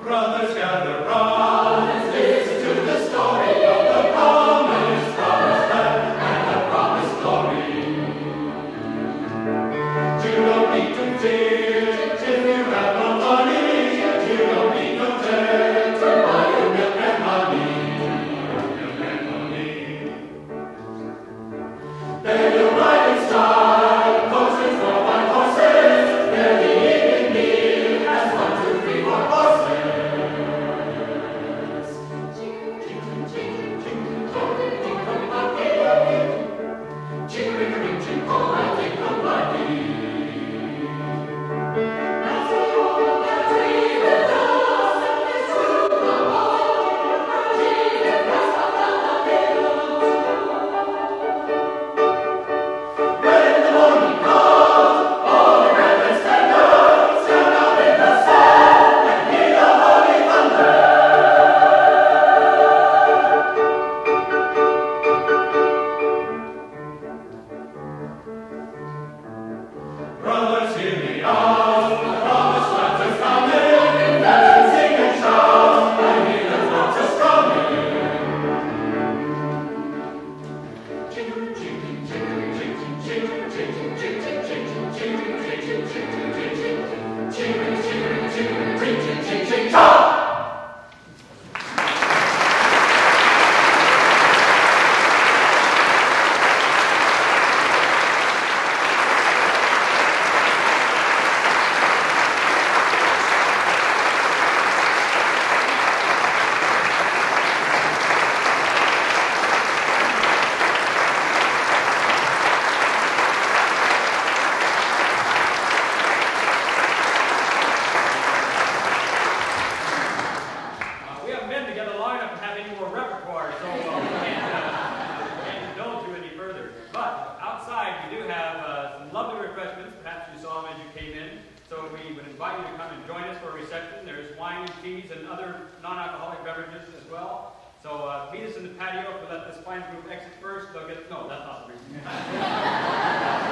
Brothers, gather round, listen to the story of the promised land and the promised glory. You don't need to fear if you have no money. You don't need no debt to buy your milk and honey. There you'll ride in style, coaches for white horses. There the evening meal has 1, 2, 3, 4 horses. Brothers, hear me out, the promised land is coming. Let's sing and shout, I hear the drums are strumming. Jingle, jingle, jingle, jingle, jingle, jingle, jingle, jingle, jingle, jingle, jingle, jingle, jingle, jingle. We haven't been together long enough to have any more repertoire, so we can't indulge you any further. But outside, we do have some lovely refreshments. Perhaps you saw them as you came in. So we would invite you to come and join us for a reception. There's wine, teas, and other non-alcoholic beverages as well. So meet us in the patio. If we let this fine group exit first, they'll get... No, that's not the reason.